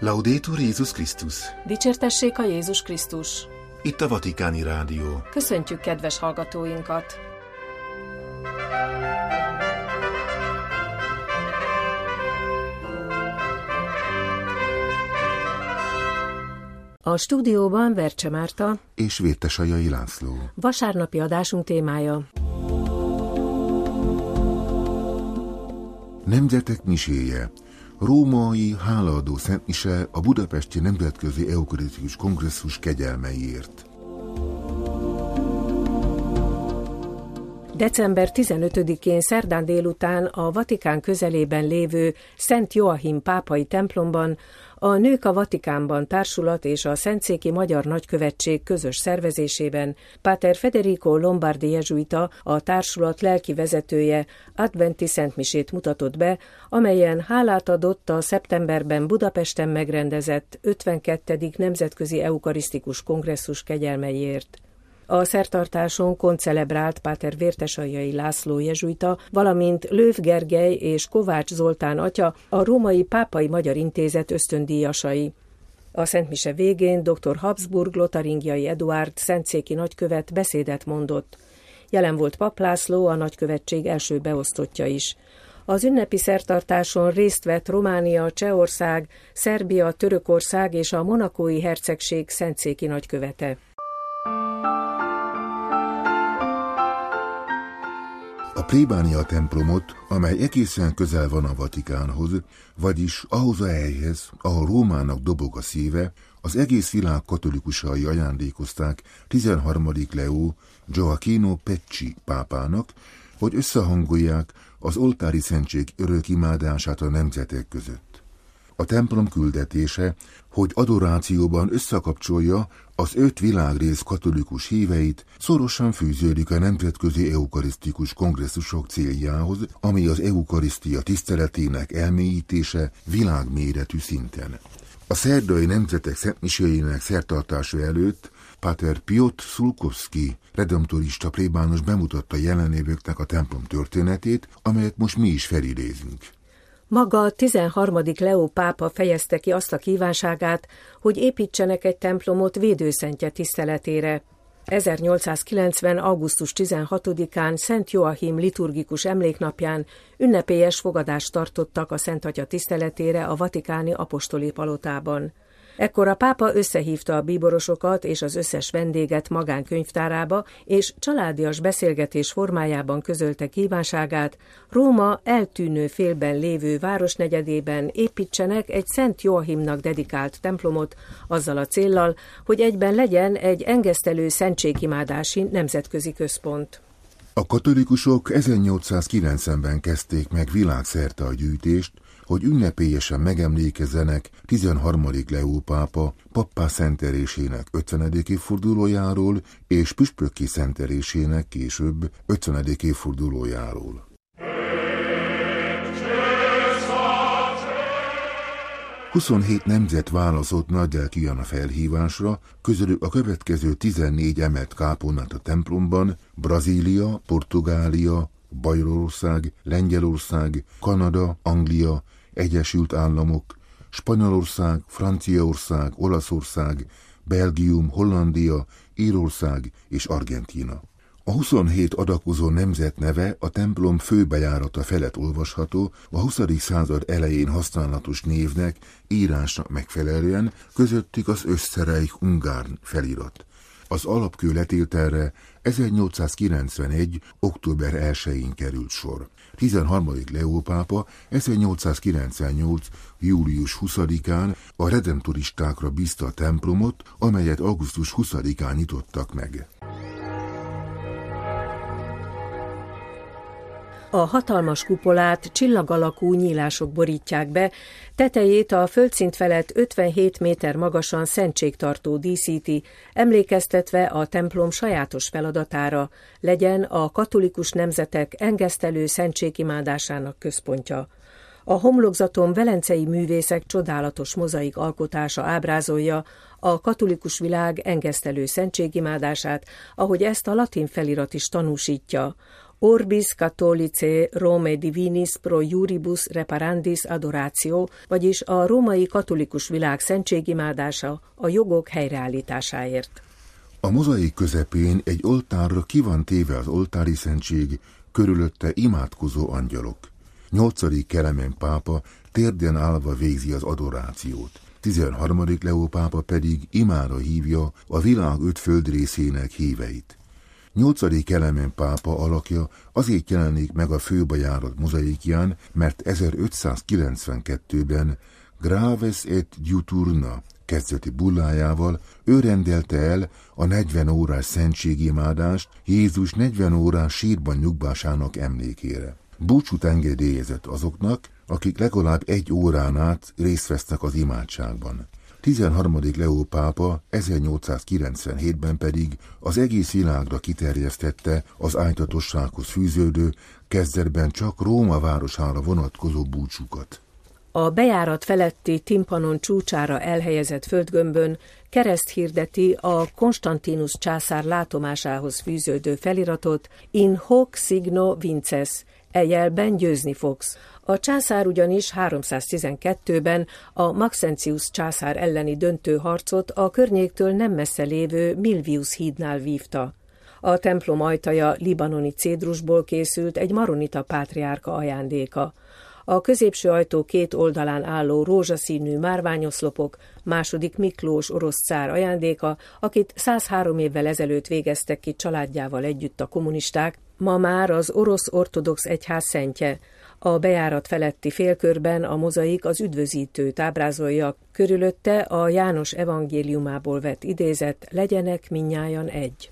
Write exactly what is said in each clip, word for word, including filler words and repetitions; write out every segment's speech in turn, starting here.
Laudetur Jézus Krisztus! Dicsértessék a Jézus Krisztus! Itt a Vatikáni Rádió. Köszöntjük kedves hallgatóinkat! A stúdióban Vercse Márta és Vértesajai László. Vasárnapi adásunk témája: Nemzetek miséje. Római hálaadó szentmise a Budapesti Nemzetközi Eukarisztikus Kongresszus kegyelmeiért. december tizenötödikén szerdán délután a Vatikán közelében lévő Szent Joachim pápai templomban a Nők a Vatikánban társulat és a Szentszéki Magyar Nagykövetség közös szervezésében Páter Federico Lombardi jezsuita, a társulat lelki vezetője adventi szentmisét mutatott be, amelyen hálát adott a szeptemberben Budapesten megrendezett ötvenkettedik Nemzetközi Eukarisztikus Kongresszus kegyelmeiért. A szertartáson koncelebrált Páter Vértesajai László jezsuita, valamint Lőv Gergely és Kovács Zoltán atya, a Római Pápai Magyar Intézet ösztöndíjasai. A szentmise végén dr. Habsburg Lotaringiai Eduárd szentszéki nagykövet beszédet mondott. Jelen volt Pap László, a nagykövetség első beosztottja is. Az ünnepi szertartáson részt vett Románia, Csehország, Szerbia, Törökország és a monakói hercegség szentszéki nagykövete. A plébánia templomot, amely egészen közel van a Vatikánhoz, vagyis ahhoz a helyhez, ahol Rómának dobog a szíve, az egész világ katolikusai ajándékozták tizenharmadik Leó Gioacchino Pecci pápának, hogy összehangolják az oltári szentség örökimádását a nemzetek között. A templom küldetése, hogy adorációban összekapcsolja az öt világrész katolikus híveit, szorosan fűződik a Nemzetközi Eukarisztikus Kongresszusok céljához, ami az eukarisztia tiszteletének elmélyítése világméretű szinten. A szerdai nemzetek szentmiséjének szertartása előtt Páter Piotr Szulkovszki redemptorista plébános bemutatta jelenlévőknek a templom történetét, amelyet most mi is felidézünk. Maga a tizenharmadik Leó pápa fejezte ki azt a kívánságát, hogy építsenek egy templomot védőszentje tiszteletére. ezernyolcszázkilencven. augusztus tizenhatodikán Szent Joachim liturgikus emléknapján ünnepélyes fogadást tartottak a Szent Atya tiszteletére a vatikáni apostoli palotában. Ekkor a pápa összehívta a bíborosokat és az összes vendéget magánkönyvtárába, és családias beszélgetés formájában közölte kívánságát, Róma eltűnő félben lévő városnegyedében építsenek egy Szent Joachimnak dedikált templomot, azzal a céllal, hogy egyben legyen egy engesztelő szentségimádási nemzetközi központ. A katolikusok ezernyolcszázkilencvenben kezdték meg világszerte a gyűjtést, hogy ünnepélyesen megemlékezzenek tizenharmadik Leó pápa pappá szentelésének ötvenedik évfordulójáról és püspökké szentelésének később ötvenedik évfordulójáról. huszonhét nemzet válaszott nagylelkűen a felhívásra, közülük a következő tizennégy emelt kápolnát a templomban: Brazília, Portugália, Bajorország, Lengyelország, Kanada, Anglia, Egyesült Államok, Spanyolország, Franciaország, Olaszország, Belgium, Hollandia, Írország és Argentína. A huszonhét adakozó nemzet neve a templom főbejárata felett olvasható, a huszadik század elején használatos névnek, írásnak megfelelően, közöttük az Österreich Ungarn felirat. Az alapkő letételre ezernyolcszázkilencvenegy. október elsején került sor. tizenharmadik Leó pápa ezernyolcszázkilencvennyolc. július huszadikán a redemptoristákra bízta a templomot, amelyet augusztus huszadikán nyitottak meg. A hatalmas kupolát csillagalakú nyílások borítják be, tetejét a földszint felett ötvenhét méter magasan szentségtartó díszíti, emlékeztetve a templom sajátos feladatára, legyen a katolikus nemzetek engesztelő szentségimádásának központja. A homlokzaton velencei művészek csodálatos mozaik alkotása ábrázolja a katolikus világ engesztelő szentségimádását, ahogy ezt a latin felirat is tanúsítja. Orbis Catholicae Romae Divinis pro Iuribus Reparandis Adoratio, vagyis a római katolikus világ szentségimádása a jogok helyreállításáért. A mozaik közepén egy oltárra ki van téve az oltári szentség, körülötte imádkozó angyalok. Nyolcadik Kelemen pápa térden állva végzi az adorációt. tizenharmadik Leó pápa pedig imára hívja a világ öt földrészének híveit. nyolcadik Kelemen pápa alakja azért jelenik meg a főbejárat mozaikján, mert ezerötszázkilencvenkettőben Graves et Diuturna kezdeti bullájával ő rendelte el a negyven órás szentségimádást Jézus negyven órás sírban nyugvásának emlékére. Búcsút engedélyezett azoknak, akik legalább egy órán át részt vesznek az imádságban. tizenharmadik Leó pápa ezernyolcszázkilencvenhétben pedig az egész világra kiterjesztette az ájtatossághoz fűződő, kezdetben csak Róma városára vonatkozó búcsúkat. A bejárat feletti timpanon csúcsára elhelyezett földgömbön kereszt hirdeti a Konstantinus császár látomásához fűződő feliratot In hoc signo vinces, e jelben győzni fogsz. A császár ugyanis háromszáztizenkettőben a Maxentius császár elleni döntő harcot a környéktől nem messze lévő Milvius hídnál vívta. A templom ajtaja libanoni cédrusból készült, egy maronita pátriárka ajándéka. A középső ajtó két oldalán álló rózsaszínű márványoszlopok második Miklós orosz cár ajándéka, akit százhárom évvel ezelőtt végeztek ki családjával együtt a kommunisták, ma már az orosz ortodox egyház szentje. A bejárat feletti félkörben a mozaik az üdvözítőt ábrázolja, körülötte a János evangéliumából vett idézet legyenek mindnyájan egy.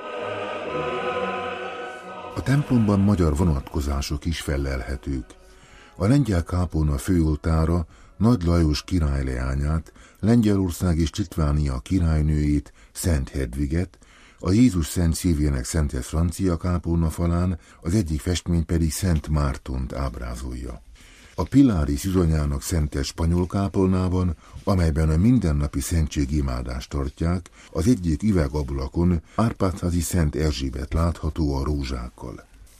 A templomban magyar vonatkozások is fellelhetők. A lengyel kápolna főoltára Nagy Lajos király leányát, Lengyelország és Litvánia királynőjét, Szent Hedviget, a Jézus Szent Szívének szentet francia kápolna falán, az egyik festmény pedig Szent Mártont ábrázolja. A Pilári Szűzanyának szentet spanyol kápolnában, amelyben a mindennapi szentségimádást tartják, az egyik üvegablakon Árpádházi Szent Erzsébet látható a rózsákkal.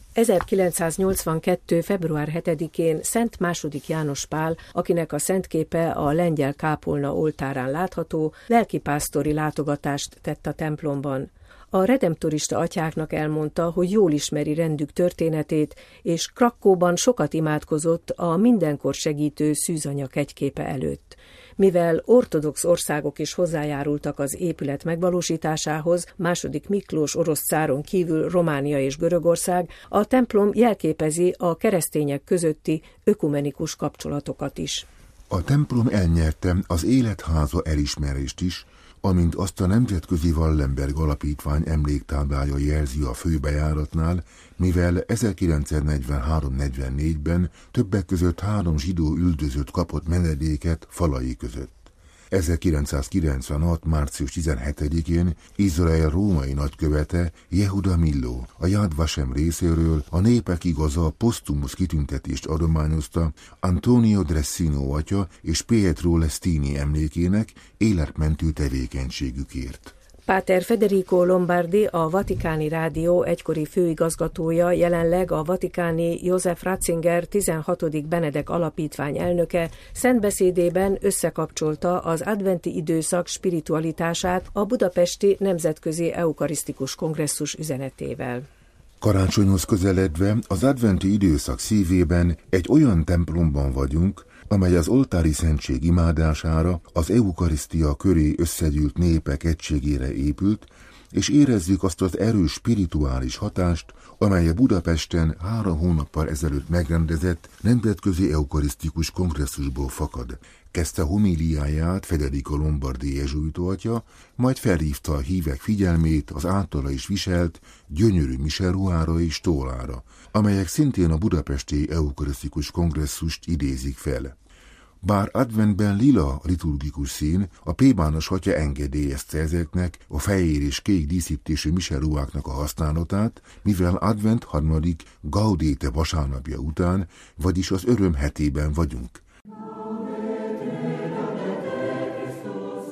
ezerkilencszáznyolcvankettő. február hetedikén Szent második János Pál, akinek a szentképe a lengyel kápolna oltárán látható, lelkipásztori látogatást tett a templomban. A redemptorista atyáknak elmondta, hogy jól ismeri rendük történetét, és Krakkóban sokat imádkozott a mindenkor segítő szűzanya kegyképe előtt. Mivel ortodox országok is hozzájárultak az épület megvalósításához, második Miklós orosz cáron kívül Románia és Görögország, a templom jelképezi a keresztények közötti ökumenikus kapcsolatokat is. A templom elnyerte az Életháza elismerést is, amint azt a Nemzetközi Wallenberg Alapítvány emléktáblája jelzi a főbejáratnál, mivel ezerkilencszáznegyvenhárom negyvennégyben többek között három zsidó üldözött kapott menedéket falai között. ezerkilencszázkilencvenhat. március tizenhetedikén Izrael római nagykövete Jehuda Milló a Yad Vashem részéről a Népek Igaza posztumusz kitüntetést adományozta Antonio Dressino atya és Pietro Lestini emlékének életmentő tevékenységükért. Páter Federico Lombardi, a Vatikáni Rádió egykori főigazgatója, jelenleg a vatikáni József Ratzinger tizenhatodik Benedek Alapítvány elnöke, szentbeszédében összekapcsolta az adventi időszak spiritualitását a budapesti Nemzetközi Eukarisztikus Kongresszus üzenetével. Karácsonyhoz közeledve az adventi időszak szívében egy olyan templomban vagyunk, amely az oltári szentség imádására, az eukarisztia köré összegyűlt népek egységére épült, és érezzük azt az erős spirituális hatást, amely a Budapesten három hónappal ezelőtt megrendezett Nemzetközi Eukarisztikus Kongresszusból fakad. Kezdte homíliáját Federico Lombardi jezsuita atya, majd felhívta a hívek figyelmét az általa is viselt gyönyörű miseruhára és tólára, amelyek szintén a budapesti eukarisztikus kongresszust idézik fel. Bár adventben lila liturgikus szín, a plébános atya engedélyezte ezeknek a fehér és kék díszítésű miseruháknak a használatát, mivel advent harmadik Gaudete vasárnapja után, vagyis az öröm hetében vagyunk.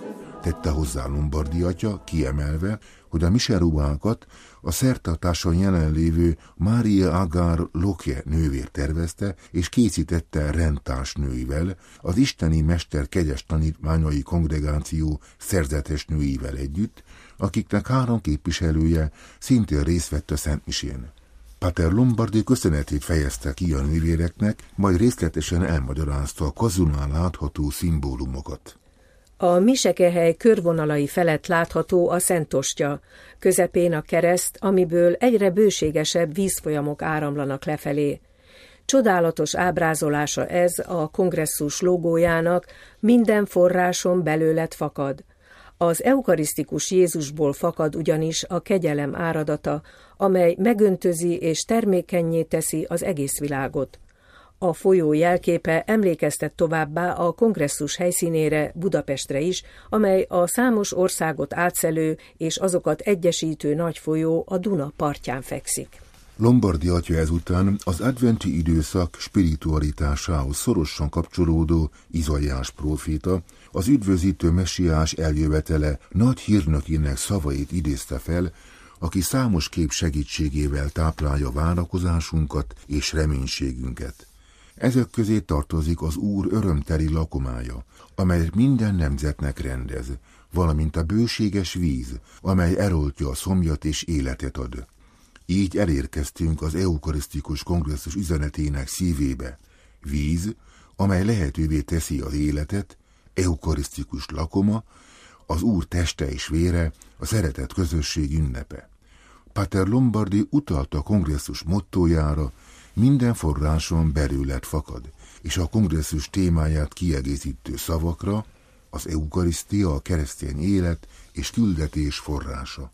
tette hozzá Lombardi atya, kiemelve, hogy a miserubákat a szertartáson jelenlévő Mária Agar Locke nővér tervezte és készítette rendtárs nőivel, az isteni mester kegyes tanítványai kongregáció szerzetes nőivel együtt, akiknek három képviselője szintén részt vett a szentmisén. Pater Lombardi köszönetét fejezte ki a nővéreknek, majd részletesen elmagyarázta a kazunál látható szimbólumokat. A misekehely körvonalai felett látható a Szentostya, közepén a kereszt, amiből egyre bőségesebb vízfolyamok áramlanak lefelé. Csodálatos ábrázolása ez a kongresszus logójának, minden forráson belőled fakad. Az eukarisztikus Jézusból fakad ugyanis a kegyelem áradata, amely megöntözi és termékennyé teszi az egész világot. A folyó jelképe emlékeztet továbbá a kongresszus helyszínére, Budapestre is, amely a számos országot átszelő és azokat egyesítő nagy folyó, a Duna partján fekszik. Lombardi atya ezután az adventi időszak spiritualitásához szorosan kapcsolódó Izaiás próféta, az üdvözítő messiás eljövetele nagy hírnökének szavait idézte fel, aki számos kép segítségével táplálja várakozásunkat és reménységünket. Ezek közé tartozik az Úr örömteli lakomája, amely minden nemzetnek rendez, valamint a bőséges víz, amely eloltja a szomjat és életet ad. Így elérkeztünk az eukarisztikus kongresszus üzenetének szívébe. Víz, amely lehetővé teszi az életet, eukarisztikus lakoma, az Úr teste és vére, a szeretet közösség ünnepe. Pater Lombardi utalt a kongresszus mottójára, minden forráson belőled fakad, és a kongresszus témáját kiegészítő szavakra, az eukarisztia a keresztény élet és küldetés forrása.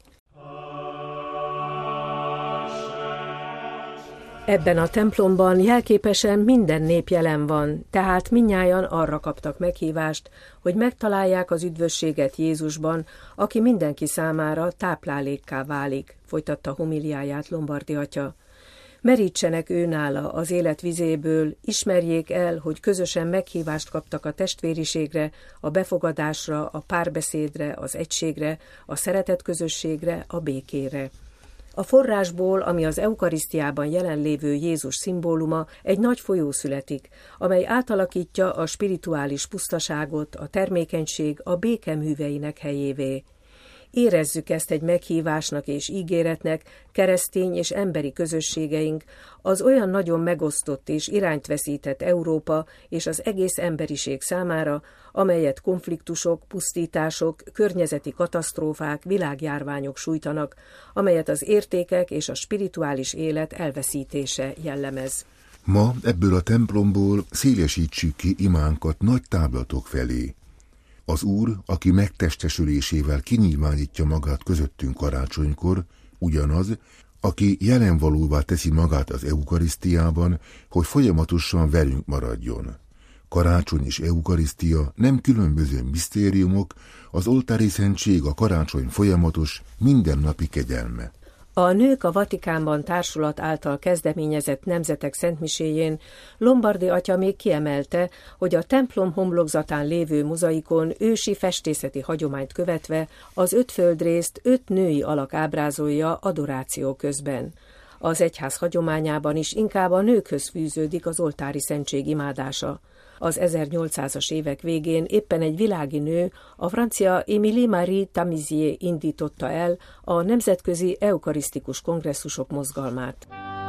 Ebben a templomban jelképesen minden nép jelen van, tehát mindnyájan arra kaptak meghívást, hogy megtalálják az üdvösséget Jézusban, aki mindenki számára táplálékká válik, folytatta homiliáját Lombardi atya. Merítsenek őnála az élet vizéből, ismerjék el, hogy közösen meghívást kaptak a testvériségre, a befogadásra, a párbeszédre, az egységre, a szeretetközösségre, a békére. A forrásból, ami az eukarisztiában jelenlévő Jézus szimbóluma, egy nagy folyó születik, amely átalakítja a spirituális pusztaságot, a termékenység a béke műveinek helyévé. Érezzük ezt egy meghívásnak és ígéretnek, keresztény és emberi közösségeink, az olyan nagyon megosztott és irányt veszített Európa és az egész emberiség számára, amelyet konfliktusok, pusztítások, környezeti katasztrófák, világjárványok sújtanak, amelyet az értékek és a spirituális élet elveszítése jellemez. Ma ebből a templomból szélesítsük ki imánkat nagy táblatok felé. Az Úr, aki megtestesülésével kinyilvánítja magát közöttünk karácsonykor, ugyanaz, aki jelenvalóvá teszi magát az eukarisztiában, hogy folyamatosan velünk maradjon. Karácsony és eukarisztia nem különböző misztériumok, az oltári szentség a karácsony folyamatos, mindennapi kegyelme. A Nők a Vatikánban társulat által kezdeményezett nemzetek szentmiséjén Lombardi atya még kiemelte, hogy a templom homlokzatán lévő mozaikon ősi festészeti hagyományt követve az öt földrészt öt női alak ábrázolja adoráció közben. Az egyház hagyományában is inkább a nőkhöz fűződik az oltári szentség imádása. Az ezernyolcszázas évek végén éppen egy világi nő, a francia Émilie Marie Tamizier indította el a nemzetközi eukarisztikus kongresszusok mozgalmát.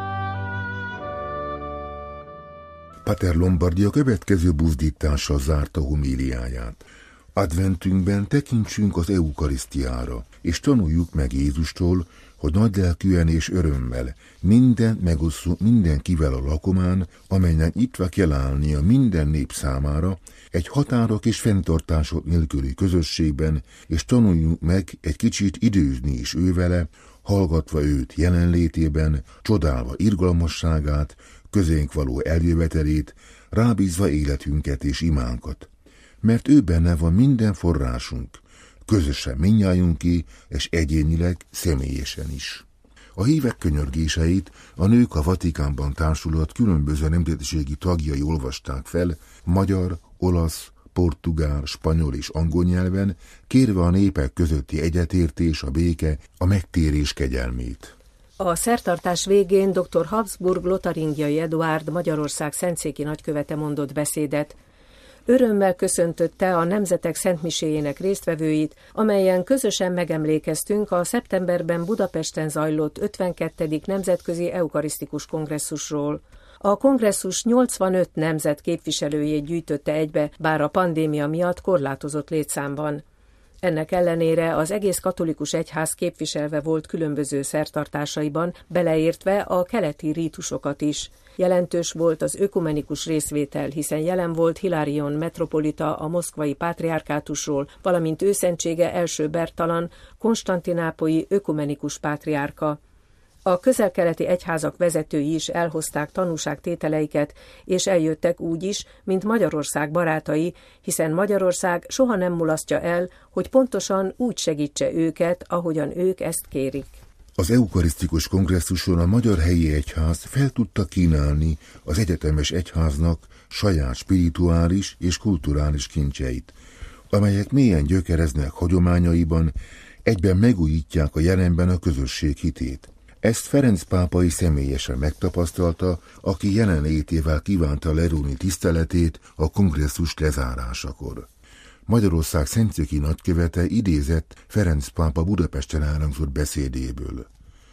Pater Lombardi a következő buzdítással zárta homíliáját. Adventünkben tekintsünk az eukarisztiára, és tanuljuk meg Jézustól, hogy nagylelkűen és örömmel mindent megosszunk mindenkivel a lakomán, amelynek nyitva kell állnia minden nép számára, egy határok és fenntartások nélküli közösségben, és tanuljunk meg egy kicsit időzni is ővele, hallgatva őt jelenlétében, csodálva irgalmasságát, közénk való eljövetelét, rábízva életünket és imánkat. Mert ő benne van minden forrásunk, közösen mindnyájunké, és egyénileg, személyesen is. A hívek könyörgéseit a Nők a Vatikánban társulat különböző nemzetiségi tagjai olvasták fel, magyar, olasz, portugál, spanyol és angol nyelven, kérve a népek közötti egyetértés, a béke, a megtérés kegyelmét. A szertartás végén dr. Habsburg Lotaringiai Eduárd Magyarország szentszéki nagykövete mondott beszédet. Örömmel köszöntötte a Nemzetek Szentmiséjének résztvevőit, amelyen közösen megemlékeztünk a szeptemberben Budapesten zajlott ötvenkettedik Nemzetközi Eukarisztikus Kongresszusról. A kongresszus nyolcvanöt nemzet képviselőjét gyűjtötte egybe, bár a pandémia miatt korlátozott létszámban. Ennek ellenére az egész katolikus egyház képviselve volt különböző szertartásaiban, beleértve a keleti rítusokat is. Jelentős volt az ökumenikus részvétel, hiszen jelen volt Hilarion metropolita a moszkvai pátriárkátusról, valamint őszentsége első Bertalan, konstantinápolyi ökumenikus pátriárka. A közel-keleti egyházak vezetői is elhozták tanúságtételeiket, és eljöttek úgy is, mint Magyarország barátai, hiszen Magyarország soha nem mulasztja el, hogy pontosan úgy segítse őket, ahogyan ők ezt kérik. Az eukarisztikus kongresszuson a Magyar Helyi Egyház fel tudta kínálni az egyetemes egyháznak saját spirituális és kulturális kincseit, amelyek mélyen gyökereznek hagyományaiban, egyben megújítják a jelenben a közösség hitét. Ezt Ferenc pápa is személyesen megtapasztalta, aki jelenlétével kívánta lerúni tiszteletét a kongresszus lezárásakor. Magyarország szentszéki nagykövete idézett Ferenc pápa Budapesten elhangzott beszédéből.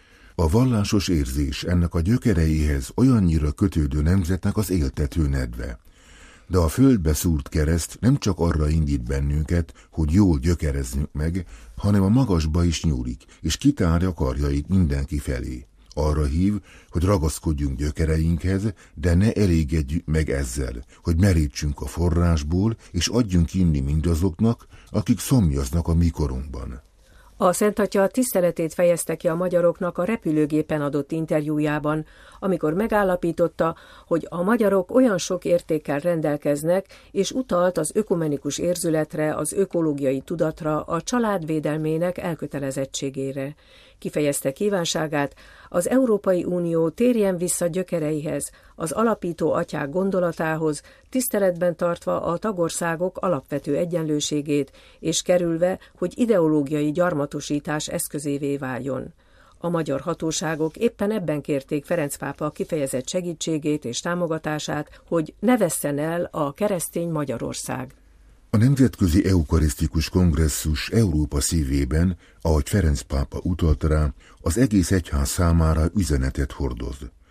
A vallásos érzés ennek a gyökereihez olyannyira kötődő nemzetnek az éltető nedve. De a földbe szúrt kereszt nem csak arra indít bennünket, hogy jól gyökerezzünk meg, hanem a magasba is nyúlik, és kitárja karjait mindenki felé. Arra hív, hogy ragaszkodjunk gyökereinkhez, de ne elégedjük meg ezzel, hogy merítsünk a forrásból, és adjunk inni mindazoknak, akik szomjaznak a mi korunkban. A Szent Atya tiszteletét fejezte ki a magyaroknak a repülőgépen adott interjújában, amikor megállapította, hogy a magyarok olyan sok értékkel rendelkeznek, és utalt az ökumenikus érzületre, az ökológiai tudatra, a család védelmének elkötelezettségére. Kifejezte kívánságát, az Európai Unió térjen vissza gyökereihez, az alapító atyák gondolatához, tiszteletben tartva a tagországok alapvető egyenlőségét, és kerülve, hogy ideológiai gyarmatosítás eszközévé váljon. A magyar hatóságok éppen ebben kérték Ferenc pápa kifejezett segítségét és támogatását, hogy ne vesszen el a keresztény Magyarország. A Nemzetközi Eukarisztikus Kongresszus Európa szívében, ahogy Ferenc pápa utalt rá, az egész egyház számára üzenetet hordoz.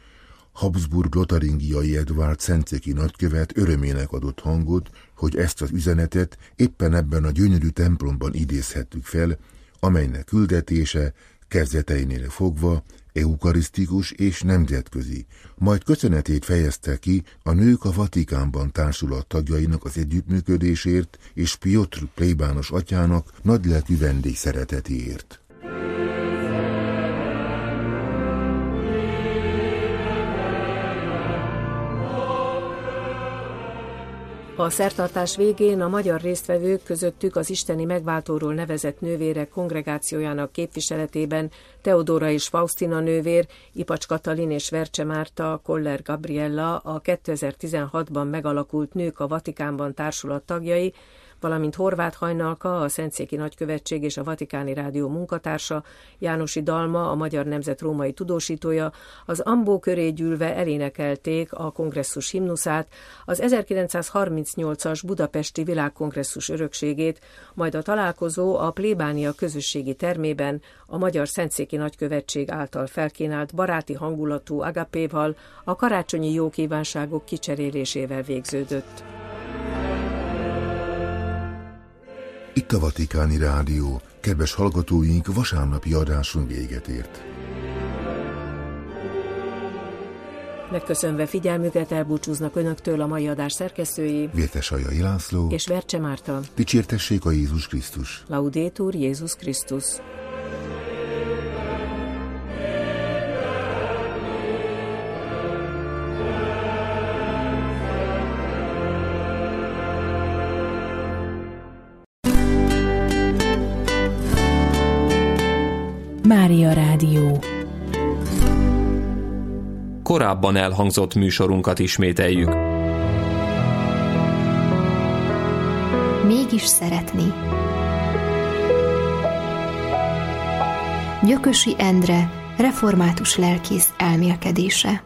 Habsburg Lotaringiai Eduárd szentszéki nagykövet örömének adott hangot, hogy ezt az üzenetet éppen ebben a gyönyörű templomban idézhettük fel, amelynek küldetése kezdeteinél fogva eukarisztikus és nemzetközi, majd köszönetét fejezte ki a Nők a Vatikánban társulat tagjainak az együttműködésért és Piotr plébános atyának nagylelkű vendégszeretetéért. A szertartás végén a magyar résztvevők közöttük az isteni megváltóról nevezett nővérek kongregációjának képviseletében Teodóra és Faustina nővér, Ipacs Katalin és Vercse Márta, Koller Gabriella, a kétezer-tizenhatban megalakult Nők a Vatikánban társulat tagjai, valamint Horváth Hajnalka, a Szentszéki Nagykövetség és a Vatikáni Rádió munkatársa, Jánosi Dalma, a Magyar Nemzet római tudósítója, az ambó köré gyűlve elénekelték a kongresszus himnuszát, az ezerkilencszázharmincnyolcas budapesti világkongresszus örökségét, majd a találkozó a plébánia közösségi termében a Magyar Szentszéki Nagykövetség által felkínált baráti hangulatú agapéval, a karácsonyi jókívánságok kicserélésével végződött. Itt a Vatikáni Rádió, kedves hallgatóink, vasárnapi adásunk véget ért. Megköszönve figyelmüket elbúcsúznak önöktől a mai adás szerkesztői Vértesajai László és Vercse Márta. Dicsértessék a Jézus Krisztus! Laudetur Jézus Krisztus! Mária Rádió. Korábban elhangzott műsorunkat ismételjük. mégis szeretni. Gyökösi Endre református lelkész elmélkedése.